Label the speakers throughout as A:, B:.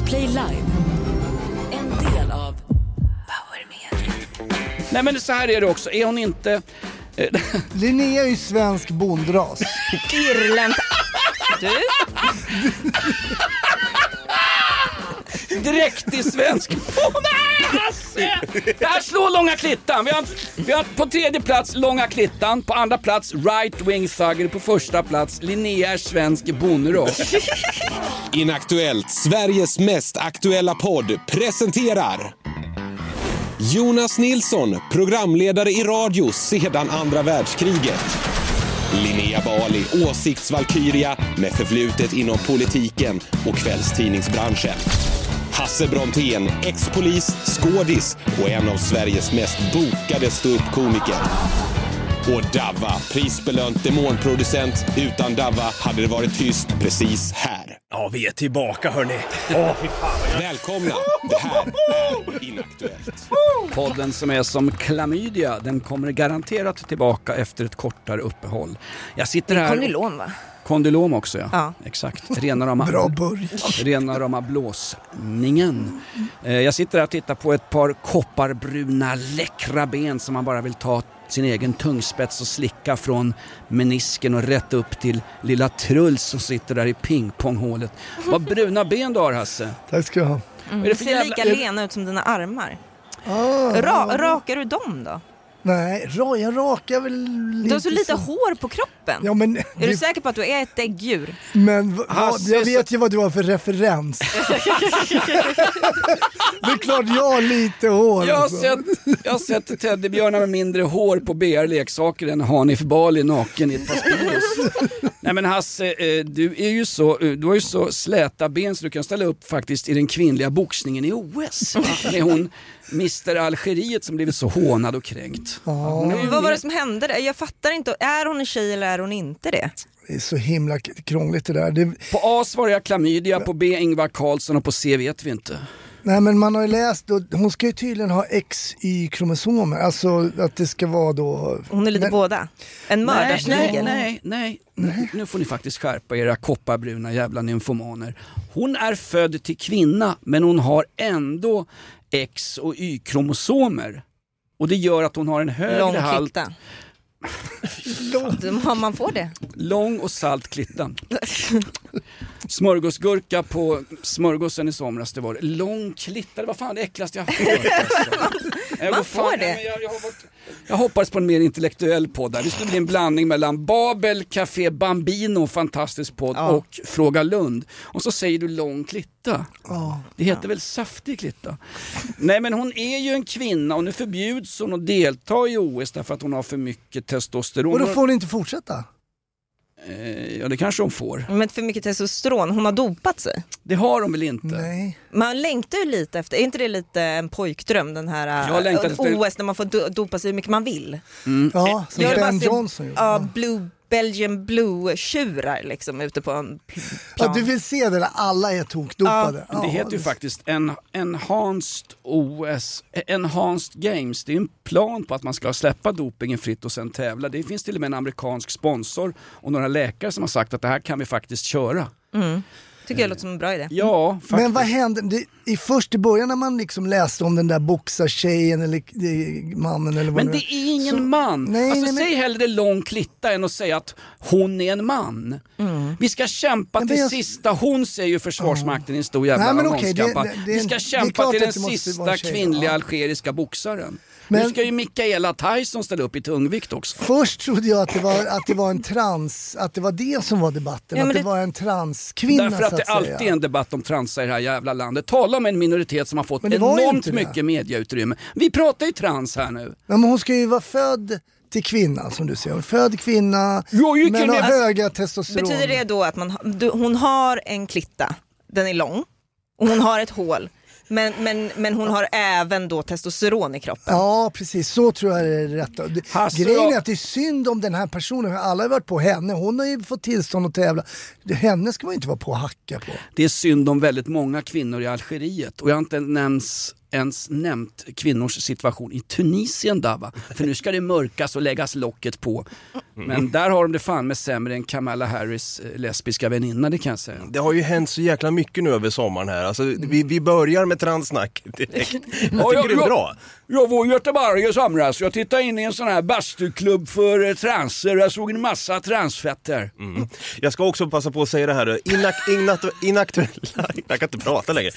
A: Play Live. En del av Power Media.
B: Nej, men så här är det också. Är hon inte...
C: Linnea är ju svensk bondras.
D: Irland. Du?
B: Direkt i svensk Det här slår Långa Klittan. Vi har på tredje plats Långa Klittan. På andra plats Right Wing Thugger. På första plats Linnea är svensk bonderock.
E: Inaktuellt, Sveriges mest aktuella podd, presenterar Jonas Nilsson, programledare i radio sedan andra världskriget. Linnea Bali, åsiktsvalkyria med förflutet inom politiken och kvällstidningsbranschen. Hasse Brontén, ex-polis, skådis och en av Sveriges mest bokade ståuppkomiker. Och Davva, prisbelönt demonproducent. Utan Davva hade det varit tyst precis här.
F: Ja, vi är tillbaka, hörni.
E: Välkomna, det här är Inaktuellt.
B: Podden som är som klamydia, den kommer garanterat tillbaka efter ett kortare uppehåll. Jag sitter här...
D: Kondylom, va?
B: Kondylom också, ja.
D: Ja.
B: Exakt. Rena rama blåsningen. Jag sitter här och tittar på ett par kopparbruna läckra ben som man bara vill ta sin egen tungspets och slicka från menisken och rätt upp till lilla Truls som sitter där i pingponghålet. Vad bruna ben du har, Hasse.
C: Tack ska du ha.
B: Är det för
D: ser
B: jävla...
D: lika lena ut som dina armar. Rakar du dem då?
C: Nej, jag rakar väl lite.
D: Du har så lite hår på kroppen.
C: Ja, men,
D: är du säker på att du är ett äggdjur?
C: Men jag vet ju vad du har för referens. Det är klart jag har lite hår.
B: Jag har sett teddybjörnar med mindre hår på BR-leksaker än Hanif Bali naken i ett par Speedos. Nej, men Hasse, du har ju så släta ben så du kan ställa upp faktiskt i den kvinnliga boxningen i OS. Med hon Mr. Algeriet som blivit så hånad och kränkt.
D: Vad var det som hände där? Jag fattar inte. Är hon en tjej eller är hon inte det?
C: Det är så himla krångligt det där.
B: På A svarar jag klamydia, på B Ingvar Carlsson och på C vet vi inte.
C: Nej, men man har ju läst, hon ska ju tydligen ha XY-kromosomer. Alltså att det ska vara då...
D: Hon är lite båda. En mördarsnigel.
B: Nej. Nu får ni faktiskt skärpa era kopparbruna jävla nymfomaner. Hon är född till kvinna, men hon har ändå X- och Y-kromosomer. Och det gör att hon har en högre halt...
D: Man får det.
B: Lång och salt klittan. Smörgåsgurka på smörgåsen i somras, det var det. Lång klitta, det var fan det äckligaste jag har hört.
D: Man får det.
B: Jag hoppades på en mer intellektuell podd där. Det skulle bli en blandning mellan Babel, Café Bambino, fantastisk podd, och Fråga Lund. Och så säger du lång klitta. Det heter väl saftig klitta. Nej, men hon är ju en kvinna och nu förbjuds hon att delta i OS därför att hon har för mycket testosteron.
C: Och då får hon inte fortsätta?
B: Ja, det kanske hon får.
D: Men för mycket testosteron, hon har dopat sig.
B: Det har hon väl inte?
C: Nej.
D: Man längtar ju lite efter, är inte det lite en pojkdröm den här OS när man får dopa sig hur mycket man vill?
C: Ja, som Ben Johnson gjorde.
D: Ja, Belgian Blue-tjurar liksom ute på en plan.
C: Ja, du vill se det där alla är tokdopade.
B: Det heter ju faktiskt Enhanced OS, Enhanced Games. Det är en plan på att man ska släppa dopingen fritt och sen tävla. Det finns till och med en amerikansk sponsor och några läkare som har sagt att det här kan vi faktiskt köra.
D: Tycker jag låter som en bra idé.
B: Ja, faktiskt.
C: Men vad hände? Först i början när man liksom läste om den där boxartjejen eller mannen eller vad
B: men det är ingen man. Säg hellre lång klitta än att säga att hon är en man. Vi ska kämpa till sista. Hon säger ju Försvarsmakten i en stor jävla annonskampanj. Vi ska kämpa till den sista kvinnliga algeriska boxaren. Men nu ska ju Mikaela Tyson ställa upp i tungvikt också.
C: Först trodde jag att det var en trans, att det var det som var debatten, att det var en transkvinna.
B: Därför att det alltid är en debatt om transa i det här jävla landet. Tala om en minoritet som har fått enormt mycket mediautrymme. Vi pratar ju trans här nu.
C: Ja, men hon ska ju vara född till kvinna, som du säger. Född kvinna, men har höga testosteron.
D: Betyder det då att hon har en klitta, den är lång, och hon har ett hål. Men hon har även då testosteron i kroppen.
C: Ja, precis. Så tror jag det är rätt. Grejen är att det är synd om den här personen. Alla har varit på henne. Hon har ju fått tillstånd att tävla. Henne ska man inte vara på och hacka på.
B: Det är synd om väldigt många kvinnor i Algeriet. Och jag har inte nämns ens nämnt kvinnors situation i Tunisien, Dava. För nu ska det mörkas och läggas locket på. Men där har de det fan med sämre än Kamala Harris lesbiska väninna, det kan jag säga.
F: Det har ju hänt så jäkla mycket nu över sommaren här. Alltså, vi börjar med transsnack direkt. Jag tycker det är bra.
B: Jag var i Göteborg i somras. Jag tittade in i en sån här bastuklubb för transer. Jag såg en massa transfetter.
F: Jag ska också passa på att säga det här. Inaktuella... Jag kan inte prata längre.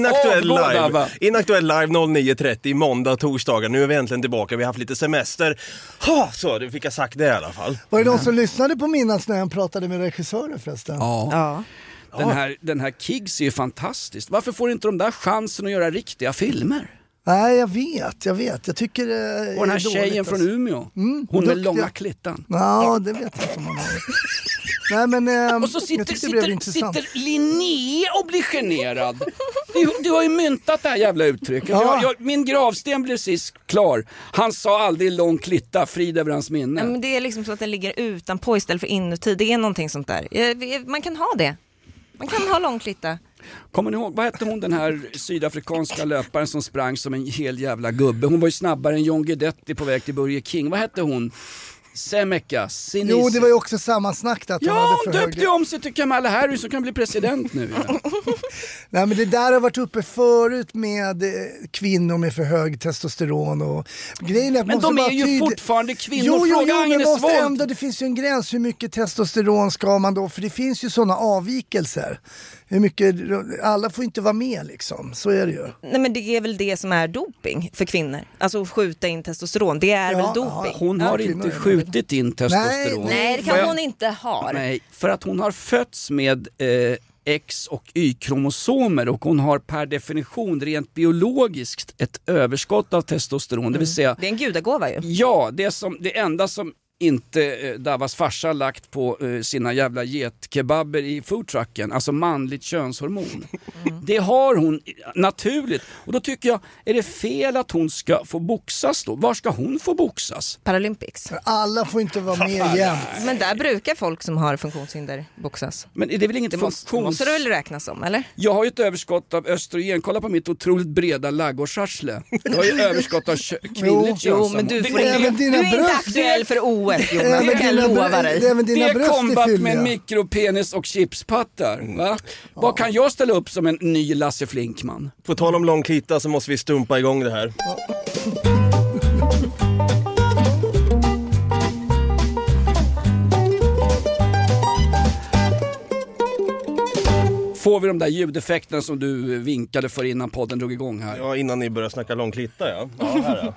F: Inaktuell live 09.30 måndag, torsdagar. Nu är vi äntligen tillbaka. Vi har haft lite semester. Så, det fick jag sagt det i alla fall.
C: Var det någon som lyssnade på Minnas när han pratade med regissören förresten?
B: Ja. Den här Kiggs är ju fantastisk. Varför får inte de där chansen att göra riktiga filmer?
C: Nej, jag vet. Jag tycker
B: och den här tjejen från Umeå. Hon med långa klittan.
C: Ja, det vet jag inte om man har. Nej, men
B: och så sitter Linné och blir generad. Du har ju myntat det här jävla uttrycket. Ja. Min gravsten blev sist klar. Han sa aldrig lång klitta, frid över hans minne.
D: Ja, men det är liksom så att den ligger utanpå istället för inuti. Det är någonting sånt där. Man kan ha det. Man kan ha lång klitta.
B: Kommer ni ihåg, vad hette hon den här sydafrikanska löparen som sprang som en hel jävla gubbe? Hon var ju snabbare än John Guidetti på väg till Burger King. Vad hette hon? Semeka, Sinise.
C: Jo, det var ju också samma snack att
B: hon döpte om sig till Kamala Harris som kan bli president nu. Ja.
C: Nej, men det där har varit uppe förut med kvinnor med för hög testosteron och grejen är,
B: men de är ju fortfarande kvinnor.
C: Men det finns ju en gräns hur mycket testosteron ska man då, för det finns ju sådana avvikelser. Hur mycket, alla får inte vara med liksom, så är det ju.
D: Nej, men det är väl det som är doping för kvinnor. Alltså skjuta in testosteron, det är väl doping.
B: Hon har inte skjutit in testosteron.
D: Nej, det kan hon inte ha.
B: Nej, för att hon har fötts med X- och Y-kromosomer och hon har per definition rent biologiskt ett överskott av testosteron. Det vill säga,
D: det är en gudagåva ju.
B: Ja, det enda som inte Davas farsa lagt på sina jävla getkebaber i foodtrucken, alltså manligt könshormon. Det har hon naturligt. Och då tycker jag, är det fel att hon ska få boxas då? Var ska hon få boxas?
D: Paralympics.
C: Alla får inte vara med igen.
D: Men där brukar folk som har funktionshinder boxas.
B: Men är det väl inget
D: måste det väl räknas som, eller?
B: Jag har ju ett överskott av östrogen. Kolla på mitt otroligt breda laggårdsarsle. Jag har ju överskott av kvinnligt könshormon.
D: Men du är inte aktuell för OS, Jonas. Det kan jag lova dig.
B: Det är kombat med mikropenis och chipspattar. Va? Vad kan jag ställa upp som en ny Lasse Flinkman?
F: På tal om lång klitta så måste vi stumpa igång det här.
B: Får vi de där ljudeffekterna som du vinkade för innan podden drog igång här?
F: Ja, innan ni började snacka lång klitta, ja. Ja, här då.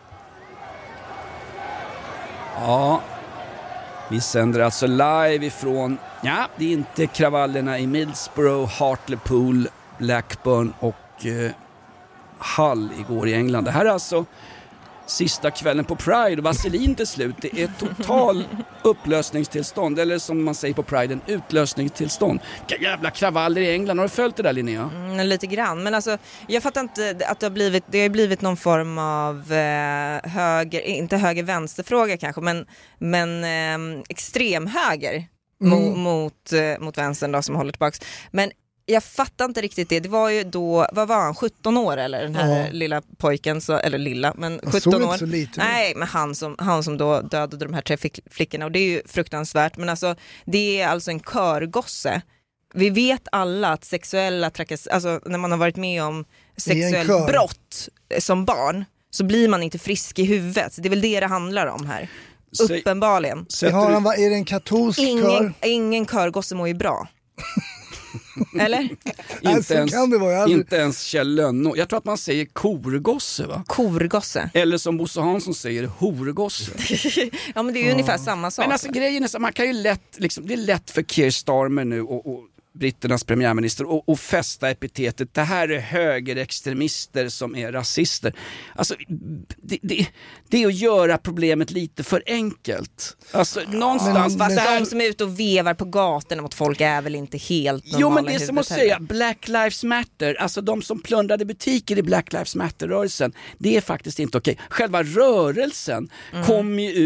B: Ja, vi sänder alltså live ifrån, det är inte kravallerna i Middlesbrough, Hartlepool, Blackburn och Hull igår i England. Det här är alltså sista kvällen på Pride och Vaselin till slut. Det är total upplösningstillstånd, eller som man säger på Pride, en utlösningstillstånd. Vilka jävla kravaller i England. Har du följt det där, Linnea?
D: Lite grann, men alltså jag fattar inte att det har blivit någon form av inte höger-vänster-fråga kanske, men extremhöger mot vänstern då, som håller tillbaks. Men jag fattar inte riktigt det. Det var ju då, vad var han, 17 år eller den här lilla pojken, eller lilla, men 17 år. Nej, men han som då dödade de här 3 flickorna, och det är ju fruktansvärt, men alltså det är alltså en körgosse. Vi vet alla att sexuella alltså när man har varit med om sexuell brott som barn, så blir man inte frisk i huvudet. Det är väl det handlar om här. Uppenbarligen.
C: Är det en katolsk kör?
D: Ingen körgosse mår ju bra. Eller?
B: Inte ens Kjell Lönno. Jag tror att man säger korgosse, va?
D: Korgosse.
B: Eller som Bosse Hansson säger, horgosse.
D: Ja, men det är ju ungefär samma sak.
B: Men alltså grejen är så, man kan ju lätt, liksom, det är lätt för Keir Starmer nu och britternas premiärminister och fästa epitetet. Det här är högerextremister som är rasister. Alltså, det är att göra problemet lite för enkelt. Alltså, någonstans...
D: de som är ute och vevar på gatorna mot folk är väl inte helt normala.
B: Jo, men det är som att säga Black Lives Matter. Alltså de som plundrade butiker i Black Lives Matter-rörelsen, det är faktiskt inte okej. Själva rörelsen kom ju ur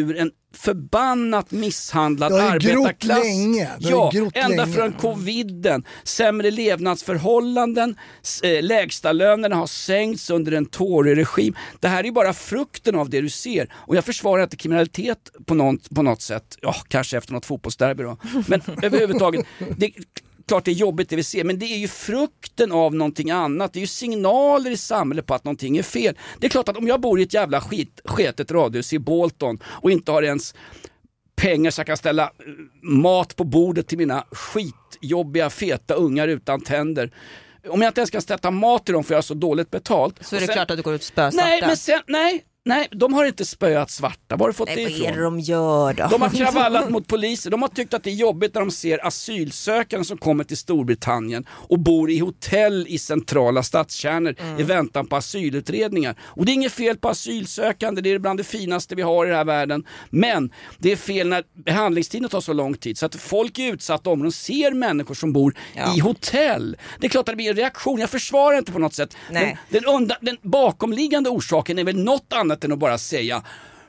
B: förbannat misshandlad
C: Det har ju
B: arbetarklass.
C: grott länge. Det har ju grott
B: ända
C: länge.
B: från coviden. Sämre levnadsförhållanden, lägsta lönerna har sänkts under en Tory-regim. Det här är ju bara frukten av det du ser. Och jag försvarar inte kriminalitet på något sätt. Ja, kanske efter något fotbollsderby då. Men överhuvudtaget, klart det är jobbigt det vi ser, men det är ju frukten av någonting annat. Det är ju signaler i samhället på att någonting är fel. Det är klart att om jag bor i ett jävla sketet radhus i Bolton och inte har ens pengar så jag kan ställa mat på bordet till mina skitjobbiga feta ungar utan tänder. Om jag inte ens kan sätta mat till dem för jag har så dåligt betalt.
D: Så är det klart att du går ut och spöar
B: svarta. Nej, de har inte spöat svarta. Var har du fått det ifrån?
D: Vad är det de gör då?
B: De har kravallat mot poliser. De har tyckt att det är jobbigt när de ser asylsökande som kommer till Storbritannien och bor i hotell i centrala stadskärnor i väntan på asylutredningar. Och det är inget fel på asylsökande. Det är bland det finaste vi har i den här världen. Men det är fel när behandlingstiden tar så lång tid så att folk i utsatta områden ser människor som bor i hotell. Det är klart att det blir en reaktion. Jag försvarar inte på något sätt.
D: Nej.
B: Men den bakomliggande orsaken är väl något annat än att bara säga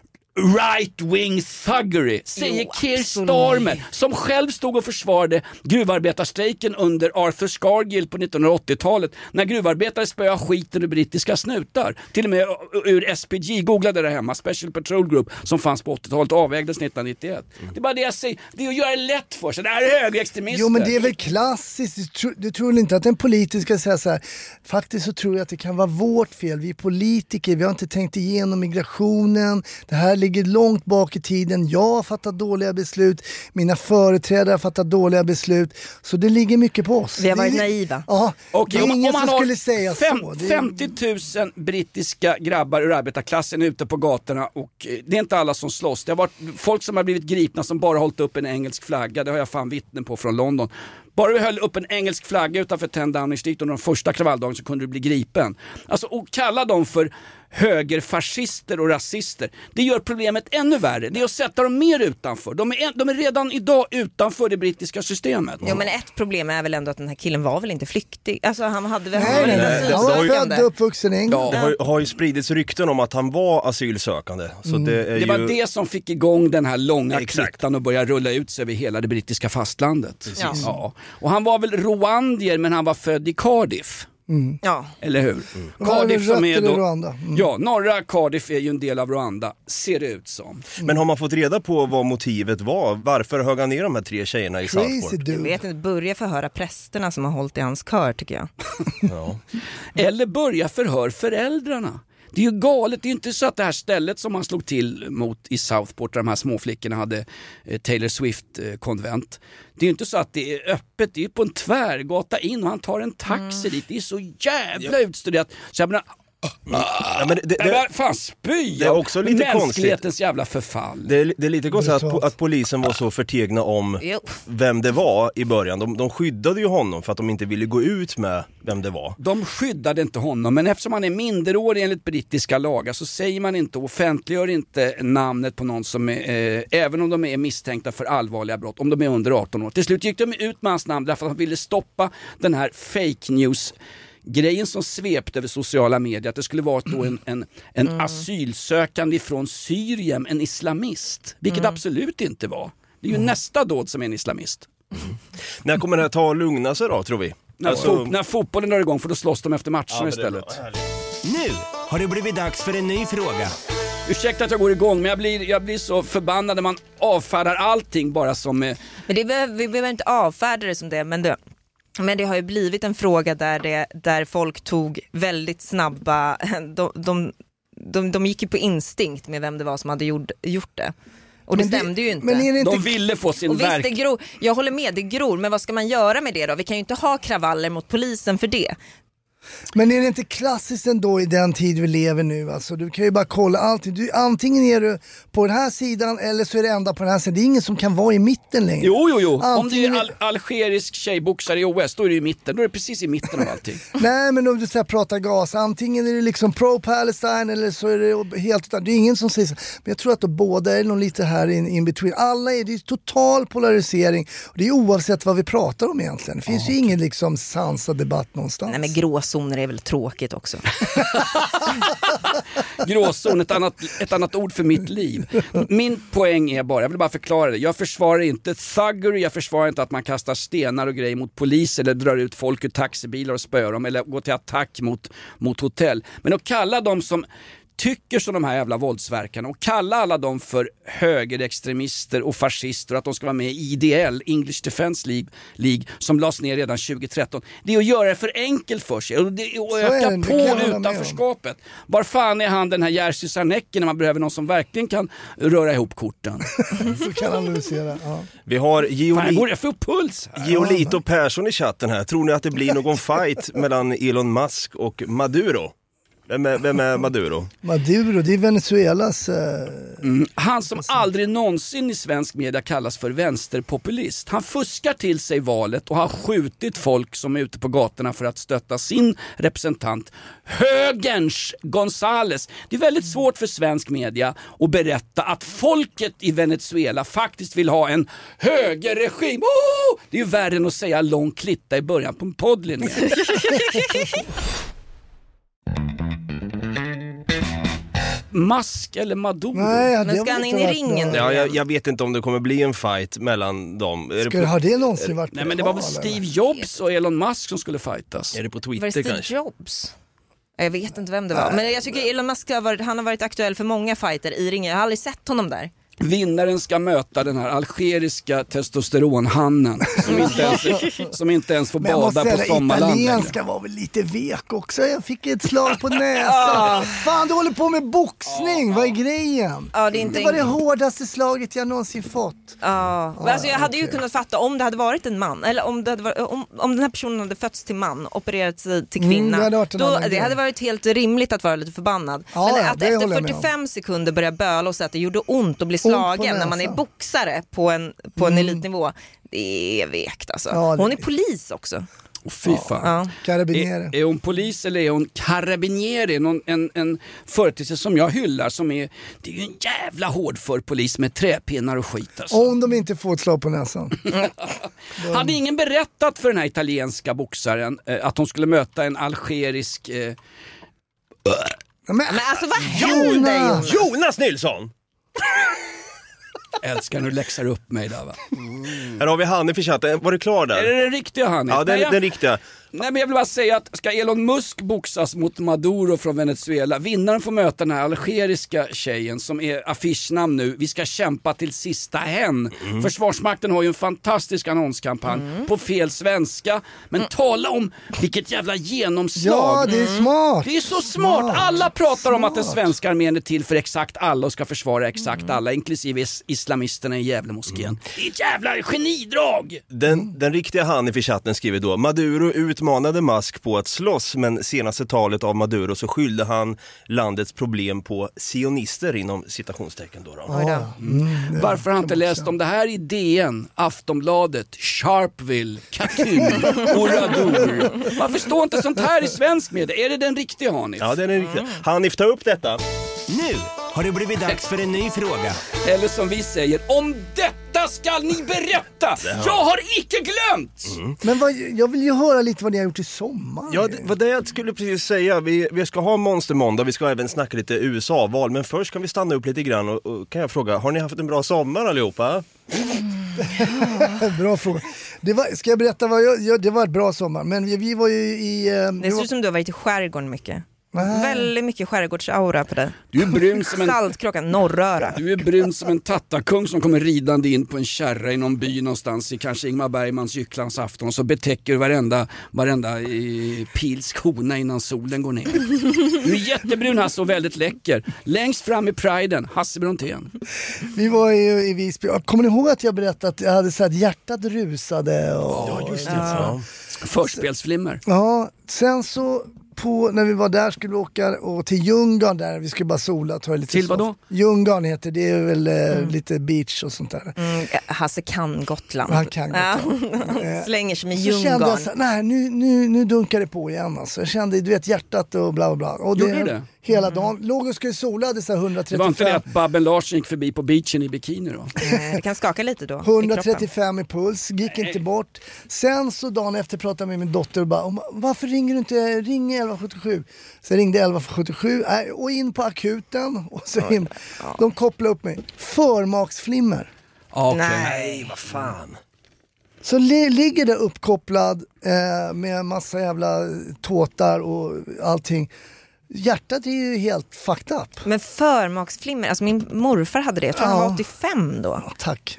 B: right-wing thuggery, säger Keir Starmer som själv stod och försvarade gruvarbetarstrejken under Arthur Scargill på 1980-talet när gruvarbetare spöade skiten ur brittiska snutar. Till och med ur SPG, googlade det hemma, Special Patrol Group som fanns på 80-talet och avvägdes 1991. Det är bara det jag säger, det är att göra det lätt för sig. Det här är högerextremister.
C: Jo, men det är väl klassiskt. Du tror väl inte att en politiker ska säga så här, faktiskt så tror jag att det kan vara vårt fel. Vi politiker, vi har inte tänkt igenom migrationen. Det här ligger långt bak i tiden. Jag har fattat dåliga beslut. Mina företrädare har fattat dåliga beslut. Så det ligger mycket på oss.
D: Vi har varit naiva.
C: Ja,
B: okay,
C: det är ingen som skulle säga så.
B: 50 000 brittiska grabbar ur arbetarklassen är ute på gatorna och det är inte alla som slåss. Det har varit folk som har blivit gripna som bara hållit upp en engelsk flagga. Det har jag fan vittnen på från London. Bara vi höll upp en engelsk flagga utanför 10 Downing Street under de första kravalldagen så kunde du bli gripen. Alltså, och kalla dem för högerfascister och rasister. Det gör problemet ännu värre. Det är att sätta dem mer utanför. De är redan idag utanför det brittiska systemet.
D: Jo, men ett problem är väl ändå att den här killen var väl inte flyktig. Alltså han hade väl...
C: Han var född och uppvuxen i England.
F: Det har ju spridits rykten om att han var asylsökande. Så det
B: var det som fick igång den här långa klittan och börja rulla ut sig över hela det brittiska fastlandet. Ja. Och han var väl rwandier men han var född i Cardiff.
D: Ja.
B: Eller hur? Cardiff som är då,
C: Rwanda.
B: ja, norra Cardiff är ju en del av Rwanda, ser det ut som.
F: Men har man fått reda på vad motivet var? Varför högg han ner de här 3 tjejerna i Southport?
D: Jag vet inte, börja förhöra prästerna som har hållit i hans kör tycker jag.
F: Ja.
B: Eller börja förhör föräldrarna. Det är ju galet, det är ju inte så att det här stället som man slog till mot i Southport där de här småflickorna hade Taylor Swift-konvent. Det är ju inte så att det är öppet, det är ju på en tvärgata in och han tar en taxi dit. Det är så jävla utstuderat. Så jag menar,
F: men
B: fan spy.
F: Det är också lite
B: mänsklighetens
F: konstigt.
B: jävla förfall.
F: Det är lite konstigt att polisen var så förtegna om vem det var i början. De skyddade ju honom för att de inte ville gå ut med vem det var.
B: De skyddade inte honom, men eftersom han är minderårig enligt brittiska lagar så säger man inte och offentliggör inte namnet på någon som är, även om de är misstänkta för allvarliga brott, om de är under 18 år. Till slut gick de ut med hans namn därför att de ville stoppa den här fake news grejen som svepte över sociala medier, att det skulle vara då en asylsökande från Syrien, en islamist, vilket absolut inte var. Det är ju nästa dåd som är en islamist.
F: När kommer det här ta och lugna sig då, tror vi?
B: När fotbollen drar igång, för då slåss de efter matchen istället.
G: Nu har det blivit dags för en ny fråga.
B: Ursäkta att jag går igång, men jag blir så förbannad när man avfärdar allting bara som... Men
D: vi behöver inte avfärda det som det, men det har ju blivit en fråga där folk tog väldigt snabba... De gick ju på instinkt med vem det var som hade gjort det. Och det stämde ju inte.
C: Men är det inte...
B: De ville få sin verk.
D: Jag håller med, det gror. Men vad ska man göra med det då? Vi kan ju inte ha kravaller mot polisen för det.
C: Men är det inte klassiskt ändå i den tid vi lever nu? Alltså, du kan ju bara kolla allting. Antingen är du på den här sidan eller så är det ända på den här sidan. Det är ingen som kan vara i mitten längre.
B: Jo. Om det är algerisk tjejboxare i OS, då är det i mitten. Då är det precis i mitten av allting.
C: Nej, men om du så pratar gas, antingen är det liksom pro-Palestine eller så är det helt utan. Det är ingen som säger så. Men jag tror att de båda är nog lite här in between. Alla är, det är total polarisering. Och det är oavsett vad vi pratar om egentligen. Det finns ju ingen liksom sansad debatt någonstans.
D: Nej, men gråzon gråzoner är väl tråkigt också.
B: Gråzon, ett annat ord för mitt liv. Min poäng är bara, jag vill bara förklara det. Jag försvarar inte thuggery, jag försvarar inte att man kastar stenar och grejer mot polis eller drar ut folk ur taxibilar och spöar dem eller går till attack mot hotell. Men att kalla dem som tycker som de här jävla våldsverkarna och kalla alla dem för högerextremister och fascister och att de ska vara med i IDL, English Defense League som lades ner redan 2013. Det är att göra det för enkelt för sig och det är att öka på utanförskapet. Var fan är han den här Jerzy Sarnecki när man behöver någon som verkligen kan röra ihop korten?
C: Så kan analysera, ja.
F: Vi har
C: Geolito
F: Persson i chatten här. Tror ni att det blir någon fight mellan Elon Musk och Maduro? Vem är Maduro?
C: Maduro, det är Venezuelas...
B: Han som aldrig någonsin i svensk media kallas för vänsterpopulist. Han fuskar till sig valet och har skjutit folk som är ute på gatorna för att stötta sin representant. Högerns Gonzales. Det är väldigt svårt för svensk media att berätta att folket i Venezuela faktiskt vill ha en högerregim. Oh! Det är ju värre än att säga lång klitta i början på en poddlinje. Musk eller Maduro?
C: Nej,
D: men ska han in i ringen?
F: Ja, jag vet inte om det kommer bli en fight mellan dem.
C: Har det någonsin varit?
B: Nej, men det var väl Steve Jobs och Elon Musk som skulle fightas.
F: Är det på Twitter
D: var det Steve
F: kanske?
D: Jobs? Jag vet inte vem det var. Men jag tycker Elon Musk har varit aktuell för många fighter i ringen. Jag har aldrig sett honom där.
B: Vinnaren ska möta den här algeriska testosteronhannen som inte ens får bada på sommarland.
C: Italienska var väl lite vek också. Jag fick ett slag på näsan. Fan, du håller på med boxning. Vad är grejen? Det var det hårdaste slaget jag någonsin fått.
D: Alltså, jag hade ju kunnat fatta om det hade varit en man. Eller om den här personen hade fötts till man, opererat sig till kvinna. Det hade varit helt rimligt att vara lite förbannad. Men att efter 45 sekunder börja böla och säga att det gjorde ont och bli slagen när man är boxare på en elitnivå, det är vekt alltså. Hon är polis också.
B: Fy fan.
C: Carabinieri.
B: Är hon polis eller är hon carabinieri? En företeelse som jag hyllar det är ju en jävla hård för polis med träpinnar och skit alltså.
C: Om de inte får ett slag på näsan.
B: Hade ingen berättat för den här italienska boxaren att hon skulle möta en algerisk
C: Men
D: alltså vad händer?
F: Jonas Nilsson!
B: Älskar när du läxar upp mig där, va?
F: Här har vi Hanif i chatten. Var du klar där?
B: Är det den riktiga Hanif?
F: Ja, den riktiga.
B: Nej, men jag vill bara säga att ska Elon Musk boxas mot Maduro från Venezuela, vinnaren får möta den här algeriska tjejen som är affischnamn nu. Vi ska kämpa till sista hen. Försvarsmakten har ju en fantastisk annonskampanj på fel svenska. Men tala om vilket jävla genomslag.
C: Ja, det är smart.
B: Det är så smart. Alla pratar om att den svenska armén är till för exakt alla och ska försvara exakt alla, inklusive islamisterna i Gävlemoskén. Det är ett jävla genidrag.
F: Den riktiga Hanif i chatten skriver då: Maduro utmanade Musk på att slåss, men senaste talet av Maduro så skyllde han landets problem på sionister inom citationstecken då.
B: Varför har han inte läst om det här i DN, Aftonbladet, Sharpeville, Katyn, Oradour? Varför står inte sånt här i svensk media? Är det den riktiga Hanif?
F: Ja, det är den riktiga. Hanif, ta upp detta.
G: Nu har det blivit dags för en ny fråga.
B: Eller som vi säger, om detta ska ni berätta! Jag har icke glömt!
C: Men jag vill ju höra lite vad ni har gjort i sommar.
F: Ja, det var det jag skulle precis säga. Vi ska ha Monster Måndag, vi ska även snacka lite USA-val. Men först kan vi stanna upp lite grann och kan jag fråga, har ni haft en bra sommar allihopa?
C: Bra fråga. Ska jag berätta det var ett bra sommar. Men vi var ju i...
D: det ser ut som du har varit i skärgården mycket. Väldigt mycket skärgårdsaura på dig.
B: Du är brun som en
D: Saltkråkan, norröra.
B: Du är brun som en tattakung som kommer ridande in på en kärra i någon by någonstans i kanske Ingmar Bergmans Gycklans afton, och så betäcker varenda pilsk hona innan solen går ner. Du är jättebrun, Hasse, och väldigt läcker. Längst fram i priden, Hasse Brontén.
C: Vi var ju i Visby. Kommer ni ihåg att jag berättade att jag hade så att hjärtat rusade?
F: Ja, just det. Ja.
B: Förspelsflimmer.
C: Ja, sen så när vi var där skulle vi åka till Ljunggarn där. Vi skulle bara sola. Ta lite
B: till vad då?
C: Ljunggarn heter det. Är väl lite beach och sånt där.
D: Hasse kan Gotland.
C: Han kan Gotland.
D: Slänger sig med
C: så
D: Ljunggarn.
C: Kände jag så, nej, nu dunkar det på igen. Alltså. Jag kände, du vet, hjärtat och bla bla bla. Och
B: gjorde du det?
C: hela dagen. Låg och skulle sola, hade så här 135.
B: Det var inte det att Babben Larsson gick förbi på beachen i bikini då?
D: Det kan skaka lite då.
C: 135 i puls, gick inte bort. Sen så dagen efter pratade jag med min dotter och bara, varför ringer du inte, ring 1177. Så jag ringde 1177 och in på akuten och så in. De kopplade upp mig. Förmaksflimmer.
B: Okay.
F: Nej, vad fan.
C: Så ligger det uppkopplad med massa jävla tåtar och allting. Hjärtat är ju helt fucked up.
D: Men förmaksflimmer, alltså min morfar hade det. Jag tror han var 85 då.
C: Tack.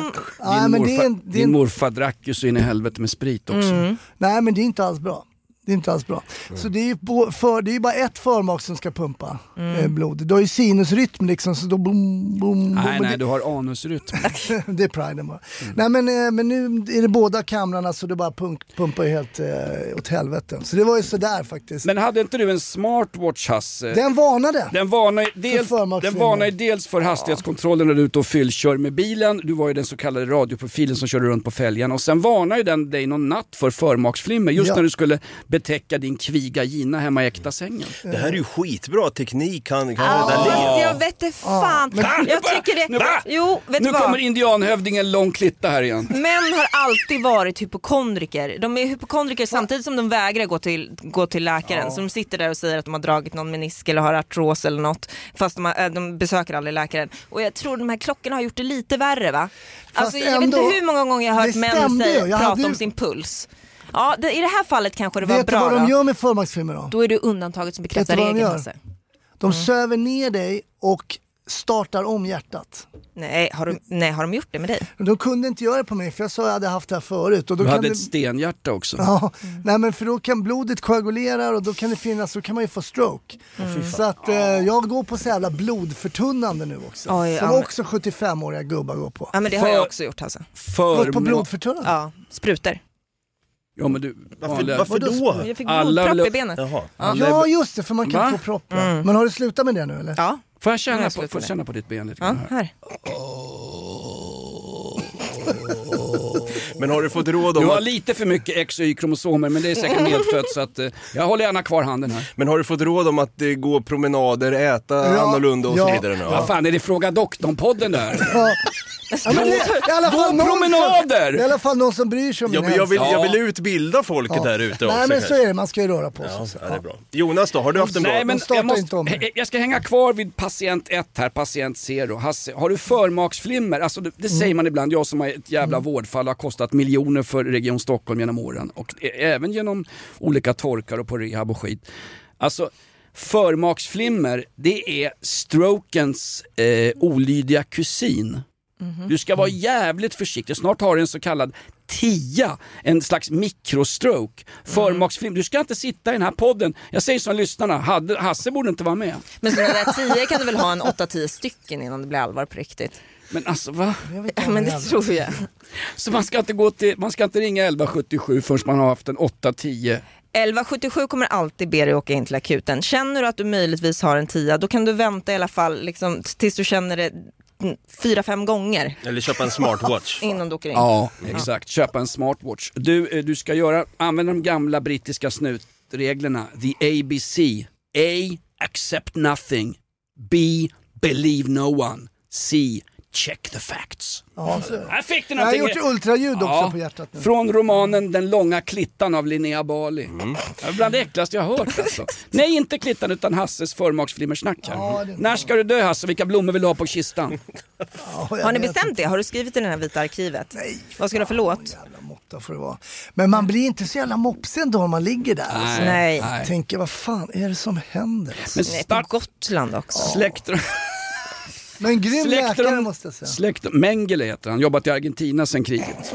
B: Din morfar drack ju så in i helvete med sprit också.
C: Nej, men det är inte alls bra. Det är inte alls bra. Så det är ju bara ett förmak som ska pumpa blod. Du har ju sinusrytm liksom, så då boom.
B: Nej, du har anusrytm.
C: Det är priden bara. Nej, men nu är det båda kamrarna så det bara pumpar ju helt åt helvete. Så det var ju sådär faktiskt.
B: Men hade inte du en smartwatch, Hasse?
C: Den varnade.
B: Den varnar ju dels för hastighetskontrollen när du är ute och fyllkör med bilen. Du var ju den så kallade radioprofilen som körde runt på fälgen. Och sen varnar ju den dig någon natt för förmaksflimmer. Just när du skulle betäcka din kviga Gina hemma i äkta sängen.
F: Det här är ju skitbra teknik. Kan rädda
D: liv. Jag vet det fan. Jag tycker det. Jo, vet
B: nu
D: vad?
B: kommer indianhövdingen Långklitta här igen.
D: Män har alltid varit hypokondriker. De är hypokondriker samtidigt som de vägrar gå till läkaren. Så de sitter där och säger att de har dragit någon menisk eller har artros eller något. Fast de besöker aldrig läkaren. Och jag tror de här klockorna har gjort det lite värre, va? Alltså, jag vet inte hur många gånger jag har hört män prata om sin puls. Ja, i det här fallet kanske det var bra.
C: Vet du vad de gör med förmaksflimmer då?
D: Då är det undantaget som bekräftar regeln.
C: De söver ner dig och startar om hjärtat.
D: Nej, har de gjort det med dig?
C: De kunde inte göra det på mig för jag sa att jag hade haft det här förut. Och då
B: du hade ett stenhjärta också.
C: Ja, nej, men för då kan blodet koagulera och då kan det finnas, så kan man ju få stroke. Så att jag går på så jävla blodförtunnande nu också. Som också 75-åriga gubbar går på.
D: Ja, men det har jag också gjort alltså.
C: Gått på blodförtunnande?
D: Ja, sprutor.
B: Ja, men du,
F: varför då?
D: Jag fick blodpropp i benet.
C: Ja, just det, för man kan få propp. Men har du slutat med det nu eller?
D: Ja.
B: Får jag känna på ditt ben lite?
D: Ja, här.
F: Men har du fått råd om
B: du har lite för mycket X och Y-kromosomer, men det är säkert medfött, så att jag håller gärna kvar handen här.
F: Men har du fått råd om att gå promenader, äta annorlunda och så vidare nu?
B: Vad fan är det Fråga Doktorn-podden där?
C: Ja, men i alla fall
B: promenader!
C: Det är i alla fall någon som bryr sig om
F: jag vill utbilda folket där ute också.
C: Nej, men så är det, man ska ju röra på sig.
F: Ja, det är bra. Jonas då, har du haft en bra?
B: Nej, men jag ska hänga kvar vid patient 1 här, patient 0. Hasse, har du förmaksflimmer? Alltså det säger man ibland, jag som har ett jävla vårdfall har kostat miljoner för Region Stockholm genom åren. Och även genom olika torkar och på rehab och skit. Alltså förmaksflimmer, det är strokens olydiga kusin. Du ska vara jävligt försiktig. Snart har du en så kallad TIA, en slags mikrostroke. Förmaksflimmer. Du ska inte sitta i den här podden. Jag säger som lyssnarna, Hasse borde inte vara med.
D: Men sådana där 10 kan du väl ha en 8-10 stycken innan det blir allvar på riktigt?
B: Men alltså va?
D: Men det tror jag.
B: Så man ska inte ringa 1177 förrän man har haft en 8-10.
D: 1177 kommer alltid be dig åka in till akuten. Känner du att du möjligtvis har en 10, då kan du vänta i alla fall liksom, tills du känner det 4-5 gånger.
F: Eller köpa en smartwatch.
D: Innan du åker in.
B: Ja, exakt. Köpa en smartwatch. Du ska använda de gamla brittiska snutreglerna. The ABC. A. Accept nothing. B. Believe no one. C. Check the facts.
C: Ja,
B: jag fick det
C: jag har gjort ultraljud också på hjärtat nu.
B: Från romanen Den långa klittan av Linnea Bali. Det är bland det äckligaste jag har hört alltså. Nej, inte klittan utan Hasses förmaksflimmersnack här. När ska du dö, Hasse? Vilka blommor vill du ha på kistan?
D: Har ni bestämt det? Har du skrivit i det här vita arkivet?
C: Nej.
D: Vad ska du ha för låt?
C: Jävla måtta får det vara. Men man blir inte så jävla mopsen då man ligger där. Alltså.
D: Nej.
C: Tänker, vad fan är det som händer? Alltså?
D: Men på Gotland också.
B: Släkter.
C: Men grym läkare måste jag säga.
B: Mengele heter han, jobbat i Argentina sedan kriget.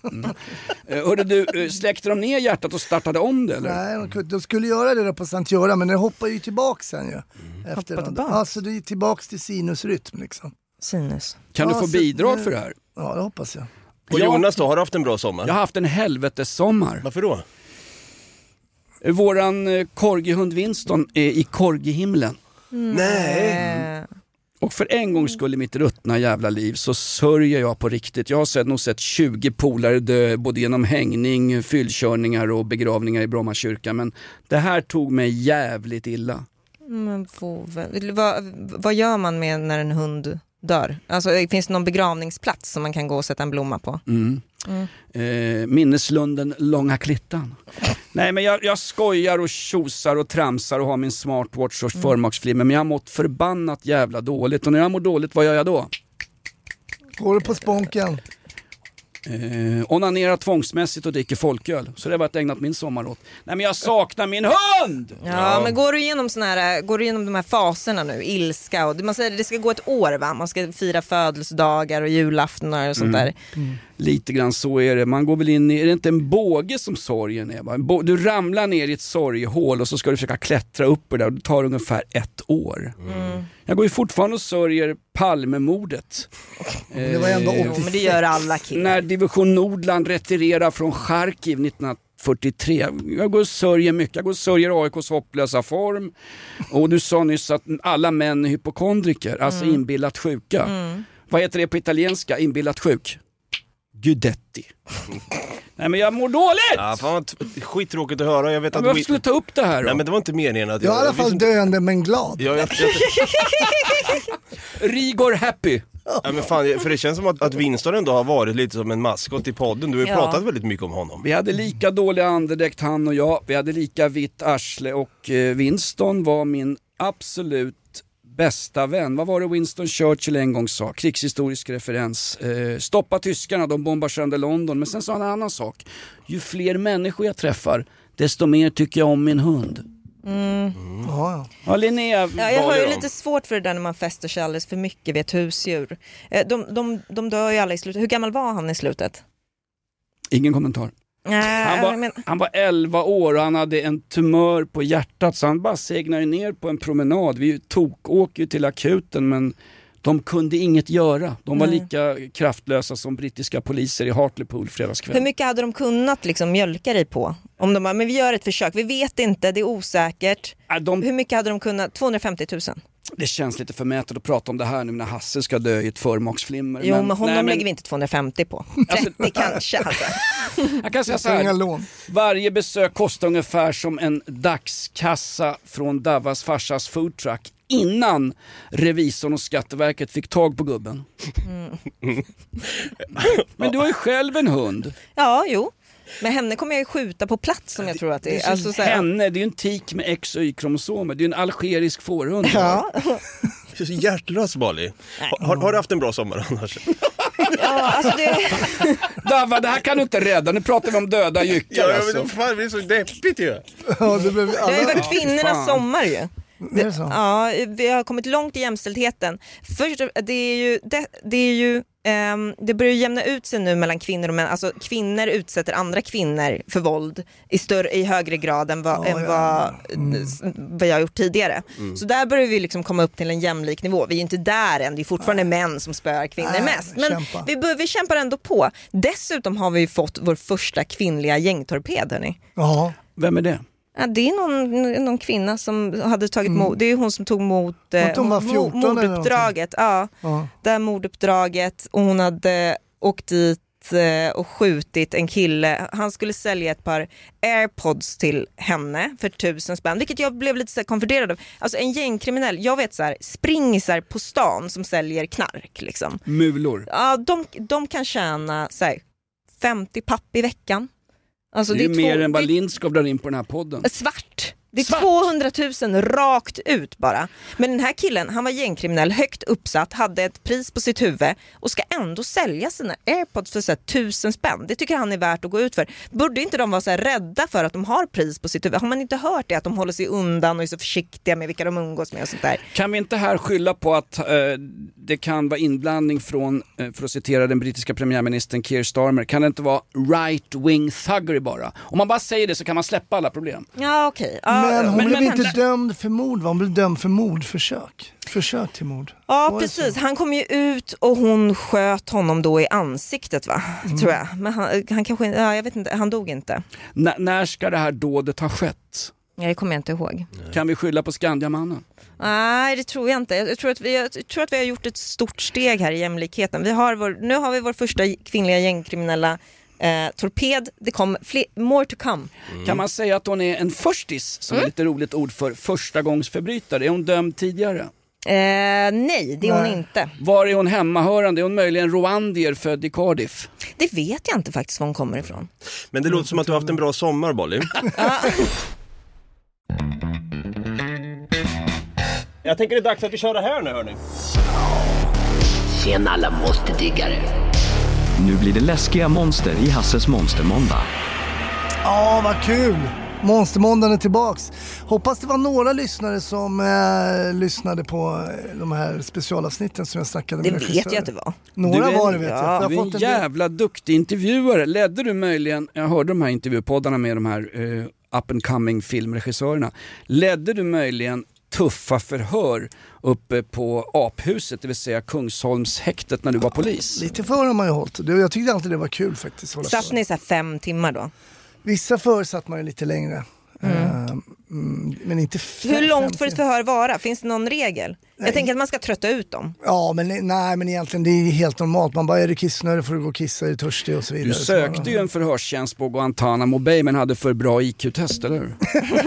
B: Hörde du, släckte de ner hjärtat och startade om det eller?
C: Nej, de skulle göra det där på Sankt Göran, men det hoppar ju tillbaka sen ju. Alltså det är tillbaks till sinusrytm liksom.
D: Sinus.
B: Kan du få bidrag för det här?
C: Ja, det hoppas jag.
F: Och Jonas då, har du haft en bra sommar?
B: Jag har haft en helvetessommar.
F: Varför då?
B: Våran korgihund Winston är i korgihimlen.
F: Nej.
B: Och för en gång skulle i mitt ruttna jävla liv så sörjer jag på riktigt. Jag har nog sett 20 polare dö både genom hängning, fyllkörningar och begravningar i Bromma kyrka. Men det här tog mig jävligt illa.
D: Men vad gör man med när en hund dör? Alltså, finns det någon begravningsplats som man kan gå och sätta en blomma på?
B: Minneslunden Långa Klittan. Nej, men jag skojar och tjosar och tramsar och har min smartwatch och förmaksflimmer, men jag har mått förbannat jävla dåligt. Och när jag mår dåligt, vad gör jag då?
C: Går du på sponken?
B: Onanerar tvångsmässigt och dricker folköl. Så det har varit ägnat min sommar åt. Nej, men jag saknar min hund!
D: Ja, men går du igenom de här faserna nu? Ilska och man säger det ska gå ett år, va? Man ska fira födelsedagar och julaftnar och sånt där.
B: Lite grann så är det. Man går väl in i, är det inte en båge som sorgen är? Va? Du ramlar ner i ett sorghål och så ska du försöka klättra upp och det tar ungefär 1 år. Jag går ju fortfarande och sörjer Palmemordet.
C: Det var ändå 86.
D: Men det gör alla killar.
B: När division Nordland retirerar från Charkiv 1943. Jag går och sörjer mycket. Jag går och sörjer AIKs hopplösa form. Och du sa nyss att alla män är hypokondriker, alltså inbillat sjuka. Vad heter det på italienska? Inbillat sjuk? Gudetti. Nej, men jag mår dåligt!
F: Ja, fan, skittråkigt att höra. Jag vet att
B: varför skulle ta upp det här då?
F: Nej, men det var inte meningen att
C: Jag är i alla fall döende men glad.
B: Rigor happy.
F: Ja, men fan, för det känns som att Winston ändå har varit lite som en maskot i podden. Du har ju pratat väldigt mycket om honom.
B: Vi hade lika dåliga andedräkt han och jag. Vi hade lika vitt arsle och Winston var min absolut bästa vän. Vad var det Winston Churchill en gång sa? Krigshistorisk referens. Stoppa tyskarna, de bombar sönder London. Men sen sa han en annan sak. Ju fler människor jag träffar, desto mer tycker jag om min hund. Ja, Linnea,
D: jag har ju lite svårt för det där när man fäster sig alldeles för mycket vid ett husdjur. De dör ju alla i slutet. Hur gammal var han i slutet?
B: ingen kommentar. Han var 11 år och han hade en tumör på hjärtat, så han bara segnade ner på en promenad. Vi åker ju till akuten, men de kunde inget göra. De var lika kraftlösa som brittiska poliser i Hartlepool fredagskväll.
D: Hur mycket hade de kunnat liksom mjölka dig på? Om de bara, men vi gör ett försök, vi vet inte, det är osäkert. Hur mycket hade de kunnat? 250 000? Det
B: känns lite förmätet att prata om det här nu när Hasse ska dö i ett förmaksflimmer.
D: Jo, men honom lägger vi inte 250 på. 30 kanske, Hasse.
B: Jag kan säga så här, varje besök kostar ungefär som en dagskassa från Davas farsas foodtruck innan revisorn och Skatteverket fick tag på gubben. Men du har ju själv en hund.
D: Ja, jo. Men henne kommer jag ju skjuta på plats som jag tror att det är. Alltså, så här,
B: henne, det är ju en tik med X- och Y-kromosomer. Det är ju en algerisk fårhund.
D: Ja.
F: Du är så hjärtlös, Bali. Har du haft en bra sommar annars?
D: Ja, alltså det...
B: Dava, det här kan du inte rädda. Nu pratar vi om döda jyckar.
F: Ja, alltså. Men fan, det är så deppigt ju.
C: Ja, det
D: har ju varit kvinnornas sommar ju.
C: Ja,
D: vi har kommit långt i jämställdheten. Först, det börjar jämna ut sig nu mellan kvinnor och män. Alltså kvinnor utsätter andra kvinnor för våld i högre grad än vad jag har gjort tidigare. Så där börjar vi liksom komma upp till en jämlik nivå. Vi är inte där än, det är fortfarande män som spöar kvinnor mest. Men vi kämpar ändå på. Dessutom har vi fått vår första kvinnliga gängtorped, hörni.
C: Ja.
B: Vem är det?
D: Ja, det är någon kvinna som hade tagit det är hon som tog emot morduppdraget. Ja. Det här morduppdraget, och hon hade åkt dit och skjutit en kille. Han skulle sälja ett par AirPods till henne för 1000 spänn, vilket jag blev lite så här konfunderad av. Alltså en gängkriminell, jag vet så här, springisar på stan som säljer knark liksom.
B: Mulor.
D: Ja, de kan tjäna så här, 50 papp i veckan. Alltså,
B: det är mer än vad Lindskov drar in på den här podden.
D: Svart. Det är 200 000 rakt ut bara. Men den här killen, han var gängkriminell, högt uppsatt, hade ett pris på sitt huvud och ska ändå sälja sina AirPods för så här 1000 spänn. Det tycker han är värt att gå ut för. Borde inte de vara så här rädda för att de har pris på sitt huvud? Har man inte hört det, att de håller sig undan och är så försiktiga med vilka de umgås med och sånt där?
B: Kan vi inte här skylla på att det kan vara inblandning från, för att citera den brittiska premiärministern Keir Starmer, kan det inte vara right-wing thuggery bara? Om man bara säger det så kan man släppa alla problem.
D: Ja, okej.
C: Men hon blev inte dömd för mord, hon blev dömd för mordförsök. Försök till mord.
D: Ja, precis. Han kom ju ut och hon sköt honom då i ansiktet, va? Tror jag. Men han kanske, jag vet inte, han dog inte.
B: När ska det här dådet ha skett?
D: Ja, det kommer jag inte ihåg.
B: Kan vi skylla på Skandiamannen?
D: Nej, det tror jag inte. Jag tror att vi har gjort ett stort steg här i jämlikheten. Nu har vi vår första kvinnliga gängkriminella Torped, det kom more to come.
B: Kan man säga att hon är en förstis, som är lite roligt ord för första gångs förbrytare? Är hon dömd tidigare?
D: Nej, det är hon inte.
B: Var är hon hemmahörande? Är hon möjligen rwandier född i Cardiff?
D: Det vet jag inte faktiskt var hon kommer ifrån.
F: Men det låter som att du har haft en bra sommar, Bolly. Jag tänker det är dags att vi kör det här nu, hörni.
H: Tjena alla monsterdiggare.
I: Nu blir det läskiga monster i Hasses Monstermåndag.
C: Ja, vad kul! Monstermåndagen är tillbaks. Hoppas det var några lyssnare som lyssnade på de här specialavsnitten som jag snackade med.
D: Det vet jag att det var.
C: Några var det, vet jag.
B: Ja, du är en jävla duktig intervjuare. Ledde du möjligen, jag hörde de här intervjupoddarna med de här up and coming filmregissörerna. Ledde du möjligen tuffa förhör uppe på Aphuset, det vill säga Kungsholmshäktet, när du var polis?
C: Lite förhör har man ju hållit. Jag tyckte alltid det var kul faktiskt.
D: Satt ni så här 5 timmar då?
C: Vissa förhör satt man ju lite längre. Men inte
D: hur långt får ett förhör vara? Finns det någon regel? Jag tänker att man ska trötta ut dem.
C: Ja, men nej, men egentligen det är helt normalt. Man bara är det kissnöre för att gå och kissa, är det törstig och så vidare.
B: Du sökte ju en förhörstjänst på Guantanamo Bay men hade för bra IQ-test, eller hur?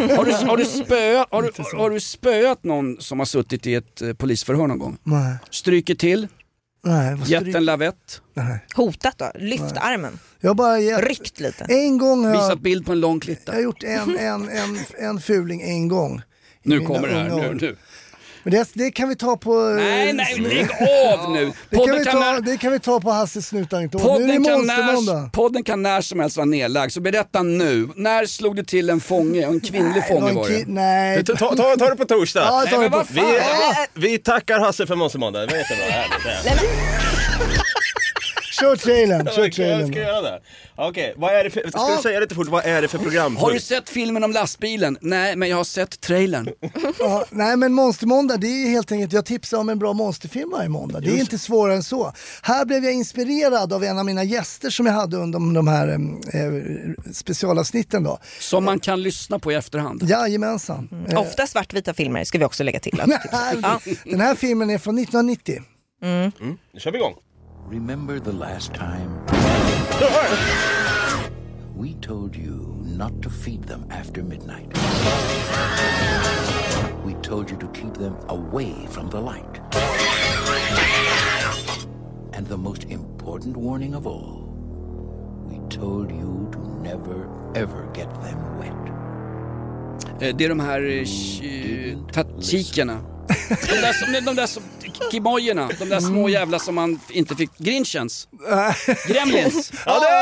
B: Har du spöat någon som har suttit i ett polisförhör någon gång?
C: Nej.
B: Stryker till?
C: Nej.
B: Gett en lavett?
C: Nej.
D: Hotat då? Lyft armen?
C: Jag bara
D: ryckt lite.
C: En gång har
B: visat bild på en lång klitta.
C: Jag har gjort en fuling en gång.
B: Nu kommer det här, nu.
C: Men det kan vi ta på...
B: Nej, lägg av nu!
C: Det kan vi ta på Hasses snutanekdot. Nu är det monstermåndag.
B: Podden kan när som helst vara nedlagd, så berätta nu. När slog du till en fånge? En kvinnlig fånge var det.
C: Nej.
F: Ta det på torsdag.
C: Ja, ta det på...
F: Vi tackar Hasse för monstermåndag. Det var jättebra.
C: Kör trailern.
F: Jag ska göra det. Okej, vad är det för, ska du säga lite fort, vad är det för program?
B: Har du sett filmen om lastbilen? Nej, men jag har sett trailern.
C: Nej, men Monstermåndag, det är helt enkelt, jag tipsar om en bra monsterfilm varje måndag. Det är inte svårare än så. Här blev jag inspirerad av en av mina gäster som jag hade under de här specialavsnitten då.
B: Som man kan lyssna på i efterhand.
C: Jajamensan.
D: Ofta svartvita filmer ska vi också lägga till.
C: Den här filmen är från 1990.
F: Nu kör vi igång.
H: Remember the last time we told you not to feed them after midnight. We told you to keep them away from the light. And the most important warning of all, we told you to never ever get them wet.
B: Det är de här tatsikerna. De där som kimojerna, de där små jävla som man inte fick. Grinchens. Gremlins.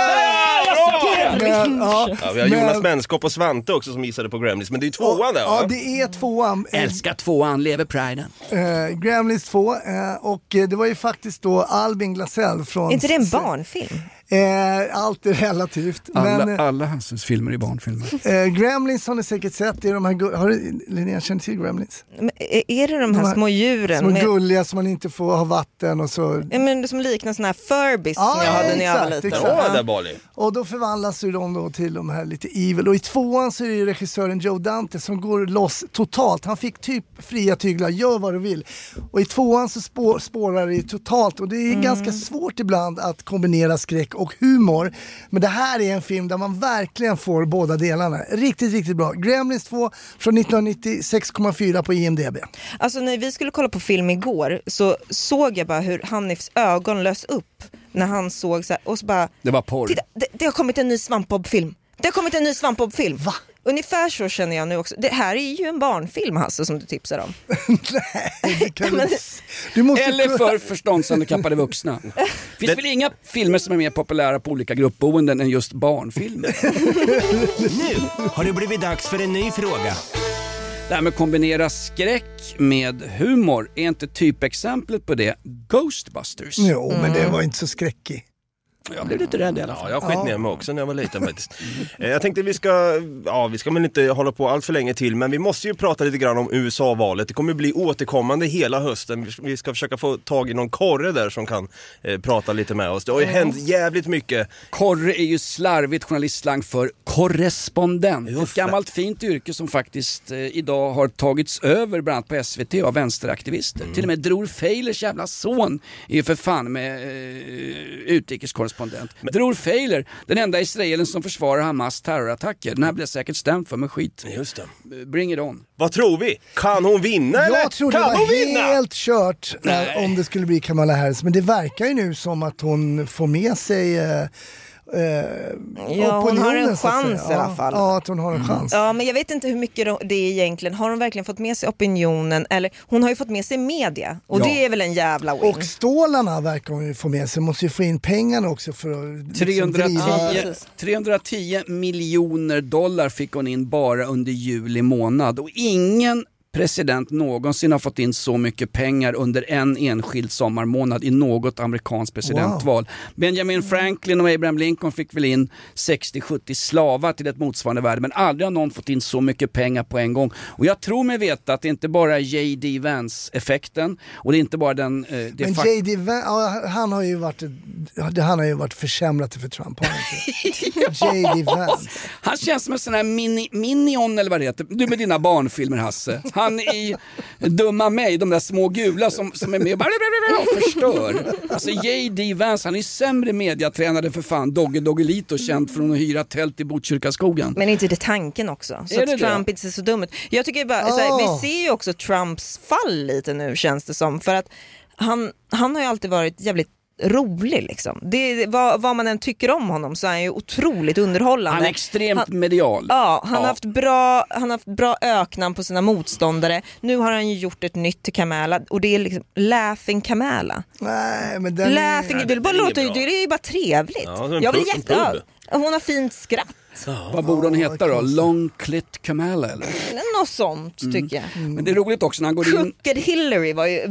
F: Vi har Jonas Mänskap och Svante också som gissade på Gremlins. Men det är ju tvåan där, va?
C: Ja, det är tvåan.
B: Älskar tvåan, lever priden.
C: Gremlins 2. Och det var ju faktiskt då Albin Glasell från...
D: Är inte det en barnfilm?
C: Allt är relativt.
B: Alla Hansens filmer är barnfilmer.
C: Gremlins har ni säkert sett. Det är de här, har Linnea känt till Gremlins?
D: Men är det de här små djuren?
C: Små gulliga som man inte får ha vatten och så.
D: Ja, men som liknar såna här Furbies som jag hade när jag var liten.
C: Och då förvandlas ju de då till de här lite evil. Och i tvåan så är det ju regissören Joe Dante som går loss totalt. Han fick typ fria tyglar, gör vad du vill. Och i tvåan så spårar det totalt. Och det är ganska svårt ibland att kombinera skräck och humor. Men det här är en film där man verkligen får båda delarna. Riktigt, riktigt bra. Gremlins 2 från 1990, 6,4 på IMDb.
D: Alltså när vi skulle kolla på film igår så såg jag bara hur Hanifs ögon lös upp när han såg så här, och så bara...
B: Det var porr.
D: Titta, det har kommit en ny Svampbob-film. Det har kommit en ny Svampbob-film.
C: Va?
D: Ungefär så känner jag nu också. Det här är ju en barnfilm, Hasse, som du tipsar om.
C: Nej, det kan du måste...
B: Eller för förståndshandikappade vuxna. Finns väl inga filmer som är mer populära på olika gruppboenden än just barnfilmer?
G: Nu har det blivit dags för en ny fråga.
B: Det här med att kombinera skräck med humor, är inte typexemplet på det Ghostbusters?
C: Jo, men det var inte så skräckig.
B: Jag blev lite rädd i alla fall.
F: Ja, jag skit ner mig också när jag var liten faktiskt. Jag tänkte vi ska väl inte hålla på allt för länge till, men vi måste ju prata lite grann om USA-valet. Det kommer bli återkommande hela hösten. Vi ska försöka få tag i någon korre där som kan prata lite med oss. Det har ju hänt jävligt mycket.
B: Korre är ju slarvigt journalistslang för korrespondent. Ett gammalt fint yrke som faktiskt idag har tagits över bland annat på SVT av vänsteraktivister. Till och med Dror Feilers jävla son är ju för fan med utrikeskorrespondent. korrespondent. Dror Feiler, den enda israelen som försvarar Hamas terrorattacker. Den här blir säkert stämd för med skit.
F: Just det.
B: Bring it on.
F: Vad tror vi? Kan hon vinna eller?
C: Jag tror det var helt kört om det skulle bli Kamala Harris. Men det verkar ju nu som att hon får med sig
D: hon har en chans i alla fall.
C: Ja, att hon har en chans.
D: Ja, men jag vet inte hur mycket det är egentligen. Har hon verkligen fått med sig opinionen? Eller hon har ju fått med sig media. Och det är väl en jävla win.
C: Och stålarna verkar hon ju få med sig. Måste ju få in pengarna också för att
B: 310 miljoner dollar fick hon in bara under juli månad. Och ingen president någonsin har fått in så mycket pengar under en enskild sommarmånad i något amerikanskt presidentval. Wow. Benjamin Franklin och Abraham Lincoln fick väl in 60-70 slavar till ett motsvarande värde, men aldrig har någon fått in så mycket pengar på en gång. Och jag tror mig veta att det inte bara är J.D. Vance-effekten och det är inte bara den...
C: men J.D. Vance, han har ju varit försämrat för Trump. J.D. Vance.
B: Han känns som en sån här minion eller vad det heter. Du med dina barnfilmer, Hasse. Han i Dumma mig, de där små gula som är med och förstör. Alltså J.D. Vance, han är sämre mediatränare för fan. Doggelito, känd från att hyra tält i Botkyrkaskogen.
D: Men inte det tanken också. Så att Trump inte ser så dum ut. Jag tycker bara, vi ser ju också Trumps fall lite nu, känns det som. För att han har ju alltid varit jävligt rolig liksom. Vad man än tycker om honom så är han ju otroligt underhållande.
B: Han är extremt medial.
D: Ja, han har haft bra öknamn på sina motståndare. Nu har han ju gjort ett nytt till Kamala och det är liksom Laughing Kamala.
C: Nej, men den
D: Laughing, det är ju bara trevligt.
F: Ja,
D: jag vill hon har fint skratt.
B: Vad borde hon heta då? Long Clit Kamala eller?
D: Något sånt tycker jag.
B: Men det är roligt också när han går in...
D: Crooked Hillary var ju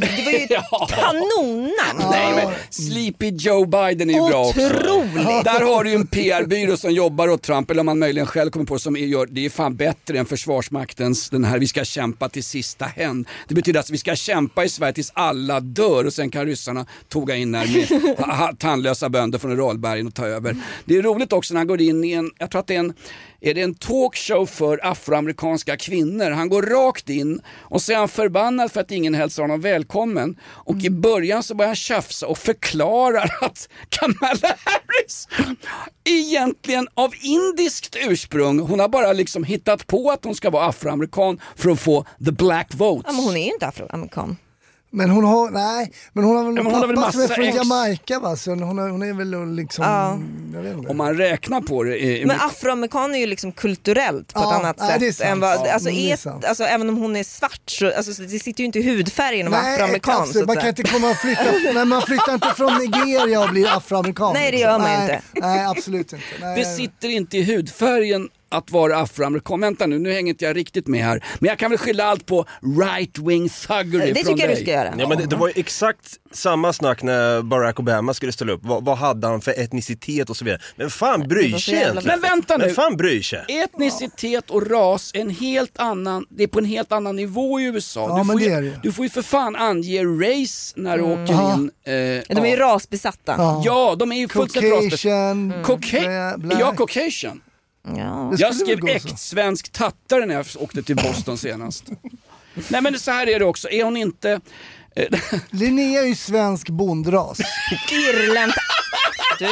D: kanonnamn.
B: Nej, men Sleepy Joe Biden är ju bra också.
D: Otroligt.
B: Där har du ju en PR-byrå som jobbar åt Trump, eller om man möjligen själv kommer på som gör det är fan bättre än Försvarsmaktens den här vi ska kämpa till sista hän. Det betyder att vi ska kämpa i Sverige tills alla dör och sen kan ryssarna toga in här med tandlösa bönder från Rollbergen och ta över. Det är roligt också när han går in i en, jag tror att är det en talkshow för afroamerikanska kvinnor. Han går rakt in och så är han förbannad för att ingen hälsar honom välkommen. Och i början så börjar han tjafsa och förklarar att Kamala Harris egentligen av indiskt ursprung, hon har bara liksom hittat på att hon ska vara afroamerikan för att få the black votes.
D: Ja, men hon är ju inte afroamerikan.
C: Men hon har väl pappa som är från
B: ex...
C: Jamaica, va? Så hon är väl liksom... Jag vet inte.
B: Om man räknar på det...
D: Men afroamerikan är ju liksom kulturellt på ett annat sätt. Än vad, alltså, även om hon är svart så alltså, det sitter ju inte i hudfärgen att vara afroamerikan.
C: Absolut, man kan inte komma och flytta... men man flyttar inte från Nigeria och blir afroamerikan.
D: Nej, det gör man inte.
C: Nej, absolut inte. Nej.
B: Det sitter inte i hudfärgen att vara afroamerikan. Vänta nu hänger inte jag riktigt med här. Men jag kan väl skylla allt på right-wing thuggery.
D: Det tycker jag du ska göra.
F: Ja, men det var ju exakt samma snack när Barack Obama skulle ställa upp. Vad hade han för etnicitet och så vidare. Men fan bryr sig egentligen.
B: Men vänta nu.
F: Men fan bryr sig.
B: Etnicitet och ras är det är på en helt annan nivå i USA. Du får ju för fan ange race när du åker in.
D: De är ju rasbesatta.
B: Ja, de är ju fullständigt rasbesatta.
C: Caucasian.
B: Ja, Caucasian.
D: Ja.
B: Jag skrev svensk tattare när jag åkte till Boston senast. Nej, men så här är det också. Är hon inte...
C: Linnea är ju svensk bondras.
D: Irland. Du?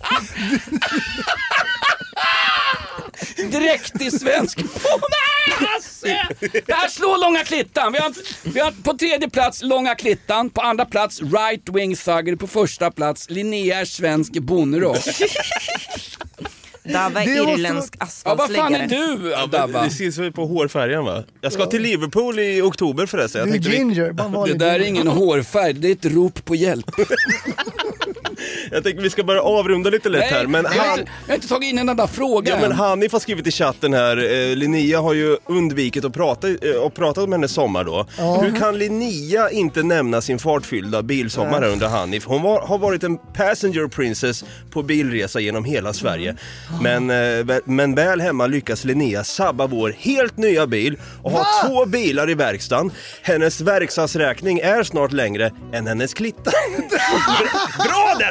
B: Direkt i svensk. Det här slår Långa Klittan. Vi har på tredje plats Långa Klittan. På andra plats Right Wing Thugger. På första plats Linnea är svensk bondras.
D: Dava är irländsk asfaltsläggare.
B: Vad fan är du, Dava?
F: Det syns väl på hårfärgen, va? Jag ska till Liverpool i oktober förresten.
C: Du är ginger.
B: Det där är ingen hårfärg, det är ett rop på hjälp.
F: Jag tänkte vi ska bara avrunda lite lätt här. Men
B: jag har inte tagit in en enda fråga.
F: Ja, men Hanif har skrivit i chatten här. Linnea har ju undvikit att prata om hennes sommar då. Hur kan Linnea inte nämna sin fartfyllda bilsommar här under Hanif? Hon har varit en passenger princess på bilresa genom hela Sverige. Men väl hemma lyckas Linnea sabba vår helt nya bil och ha 2 bilar i verkstaden. Hennes verkstadsräkning är snart längre än hennes klitta. Bra där,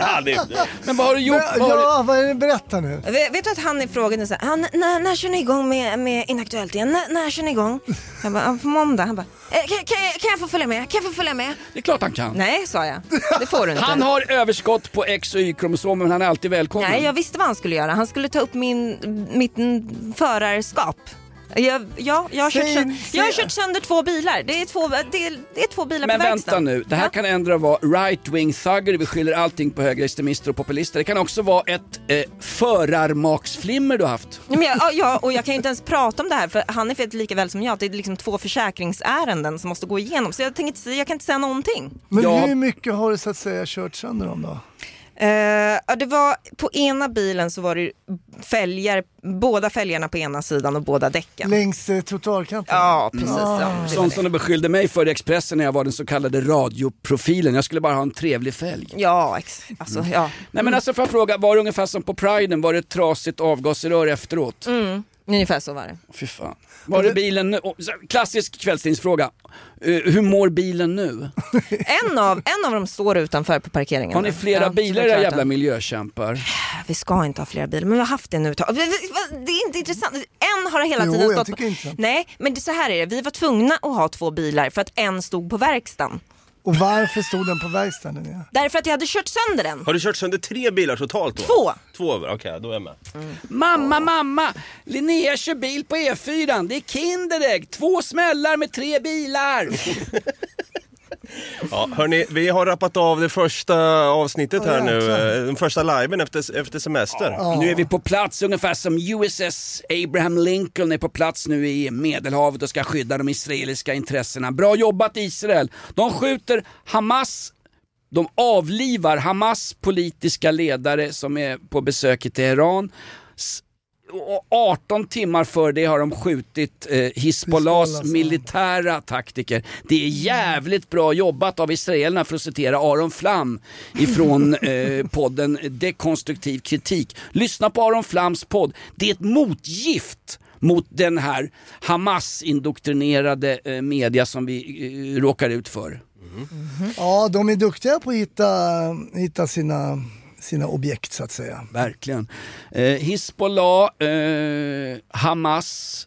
B: Men vad har du gjort?
C: Vad är det? Berätta nu.
D: Vet du att han i frågan så här, när kör ni igång med Inaktuellt igen? När kör ni igång? Jag bara, på måndag. Han bara, kan jag få följa med?
B: Det är klart han kan.
D: Nej, sa jag. Det får du inte.
B: Han har överskott på X- och Y-kromosomer, men han är alltid välkommen.
D: Nej, jag visste vad han skulle göra. Han skulle ta upp mitt förarskap. Jag har kört sönder 2 bilar. Det är två bilar
B: men
D: på verkstaden.
B: Men vänta nu, det här kan ändra vara right-wing thugger. Vi skyller allting på högerextremister och populister. Det kan också vara ett förarmaksflimmer du har haft.
D: Men och jag kan ju inte ens prata om det här, för han är för lika väl som jag. Det är liksom 2 försäkringsärenden som måste gå igenom. Så jag kan inte säga någonting.
C: Men hur mycket har du så att säga kört sönder dem då?
D: Det var på ena bilen så var det båda fälgarna på ena sidan och båda däcken.
C: Längs trottoarkanten?
D: Ja, precis.
B: Sånt som du beskyllde mig för i Expressen när jag var den så kallade radioprofilen. Jag skulle bara ha en trevlig fälg.
D: Ja, ja.
B: Nej, men alltså, för att fråga, var det ungefär som på Priden? Var det ett trasigt avgasrör efteråt?
D: Ungefär så var det.
B: Fy fan. Var det bilen nu? Klassisk kvällstidsfråga. Hur mår bilen nu?
D: En av dem står utanför på parkeringen.
B: Har ni flera bilar där jävla miljökämpar?
D: Vi ska inte ha flera bilar, men vi har haft det nu. Det är inte intressant. En har hela tiden stått på... Nej, men så här är det. Vi var tvungna att ha 2 bilar för att en stod på verkstaden.
C: Och varför stod den på verkstaden? Ja?
D: Därför att jag hade kört sönder den.
F: Har du kört sönder 3 bilar totalt då?
D: 2.
F: Okej, då är jag med.
B: Mamma, Linnea kör bil på E4. Det är Kinderägg, 2 smällar med 3 bilar.
F: Ja, hörni, vi har rappat av det första avsnittet här nu. Den första liven efter semester.
B: Nu är vi på plats, ungefär som USS Abraham Lincoln är på plats nu i Medelhavet och ska skydda de israeliska intressena. Bra jobbat Israel. De skjuter Hamas. De avlivar Hamas politiska ledare som är på besök i Teheran. 18 timmar för det har de skjutit Hizbollahs militära taktiker. Det är jävligt bra jobbat av israelerna, för att citera Aron Flam ifrån podden Dekonstruktiv kritik. Lyssna på Aron Flams podd. Det är ett motgift mot den här Hamas-indoktrinerade media som vi råkar ut för.
C: Ja, de är duktiga på att hitta sina objekt så att säga.
B: Verkligen. Hizbollah, Hamas,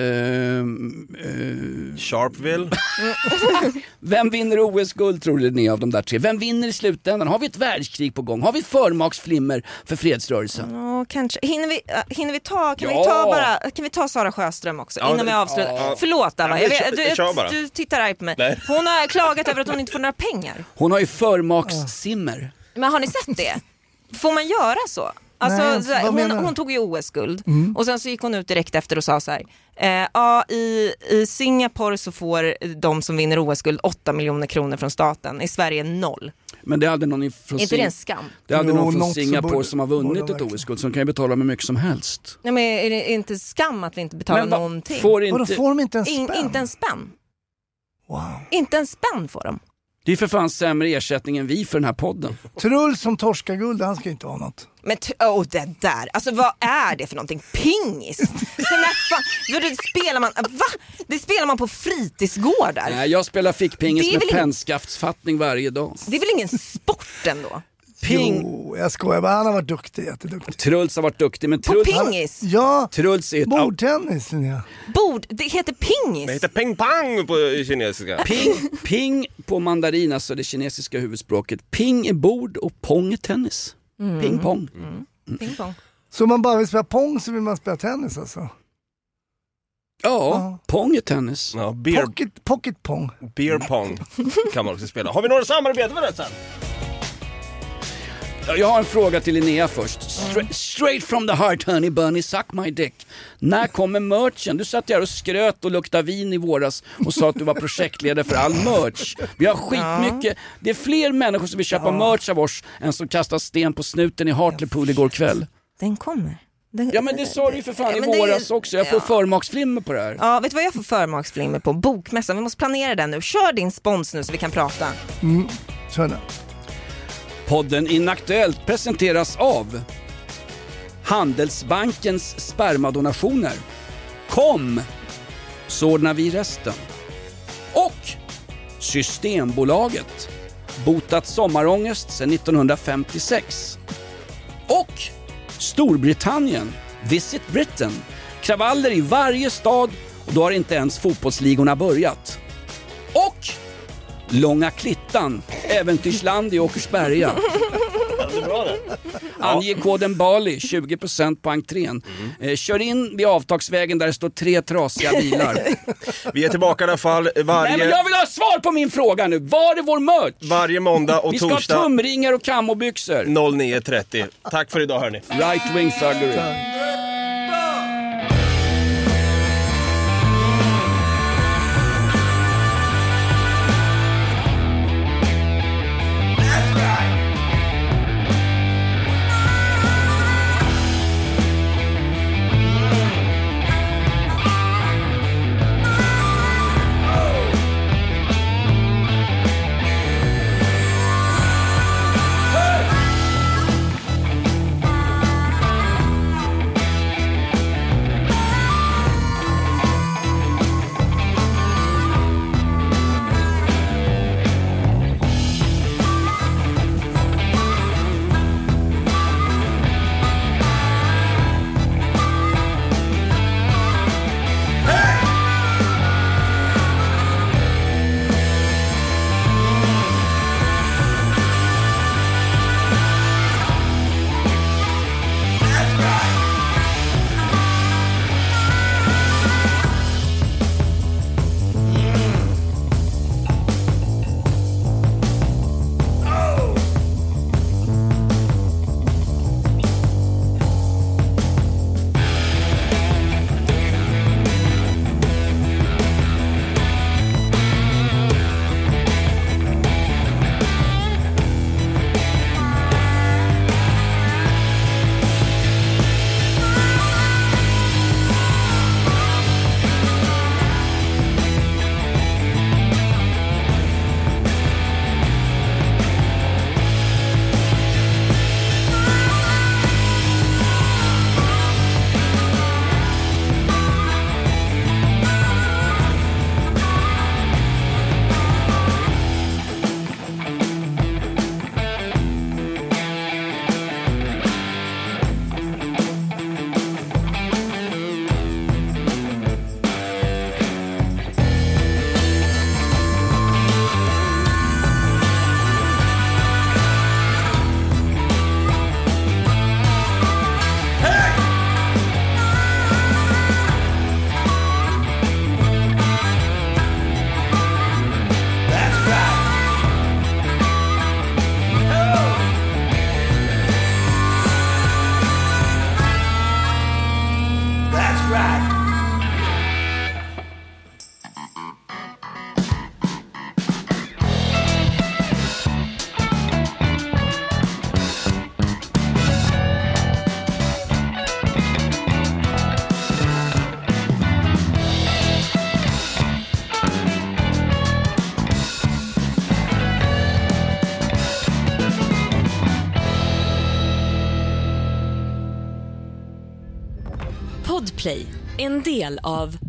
F: Sharpeville.
B: Vem vinner OS-guld tror du ni av de där 3? Vem vinner i slutändan? Har vi ett världskrig på gång? Har vi ett förmaksflimmer för fredsrörelsen?
D: Kanske. Hinner vi ta, kan vi ta Sara Sjöström också innan vi avslutar? Förlåt Ava, du tittar arg på mig. Nej. Hon har klagat över att hon inte får några pengar.
B: Hon har ju förmakssimmer. Men
D: har ni sett det? Får man göra så? Alltså, hon tog ju OS-guld och sen så gick hon ut direkt efter och sa så här: i Singapore så får de som vinner OS-guld 8 miljoner kronor från staten, i Sverige 0.
B: Men det hade någon från
D: inte det en skam?
B: Det hade någon från Singapore som har vunnit ett OS-guld som kan ju betala med mycket som helst.
D: Nej, men är det inte skam att vi inte betalar någonting?
C: Får de inte en spänn?
D: Inte en spänn.
C: Wow.
D: Inte en spänn får de.
B: Det är för fan sämre ersättning än vi för den här podden.
C: Trull som torskar guld, han ska inte ha något.
D: Men det där, alltså vad är det för någonting? Pingis? Det spelar man på fritidsgårdar.
B: Nej, jag spelar fickpingis med pennskaftsfattning varje dag.
D: Det är väl ingen sport ändå?
C: Jo, jag skojar, men han har varit duktig, jätteduktig.
B: Truls har varit duktig, men
D: Truls... På pingis?
C: Ja, bordtennis. Ja.
D: Det heter pingis.
F: Det heter ping-pong på kinesiska.
B: Ping på mandarin, alltså det kinesiska huvudspråket. Ping är bord och pong är tennis. Ping-pong.
D: Ping-pong.
C: Så om man bara vill spela pong så vill man spela tennis alltså?
B: Ja, pong är tennis.
F: Ja,
C: pocket pong.
F: Beer pong kan man också spela. Har vi några samarbete med det sen?
B: Jag har en fråga till Linnea först. Straight from the heart, honey bunny, suck my dick. När kommer merchen? Du satt där och skröt och luktade vin i våras och sa att du var projektledare för all merch. Vi har skitmycket. Det är fler människor som vill köpa merch av oss än som kastar sten på snuten i Hartlepool igår kväll.
D: Den kommer.
B: Ja, men det sa du ju för fan i våras också. Jag får förmaksflimmer på det här.
D: Ja, vet du vad jag får förmaksflimmer på? Bokmässan. Vi måste planera den nu. Kör din spons nu så vi kan prata.
C: Kör den.
B: Podden Inaktuellt presenteras av Handelsbankens spermadonationer. Kom, så ordnar vi resten. Och Systembolaget. botat sommarångest sedan 1956. Och Storbritannien, Visit Britain. Kravaller i varje stad och då har inte ens fotbollsligorna börjat. Och Långa Klittan, äventyrsland i Åkersberga. Ange koden Bali, 20% på entrén. Kör in vid avtagsvägen där det står 3 trasiga bilar.
F: Vi är tillbaka i alla fall
B: Nej, men jag vill ha svar på min fråga nu. Var är vår merch?
F: varje måndag och
B: Vi ska
F: torsdag
B: ha tumringar och kammobyxor.
F: 09.30. Tack för idag hörni.
B: Right wing thuggery.
A: Podplay, en del av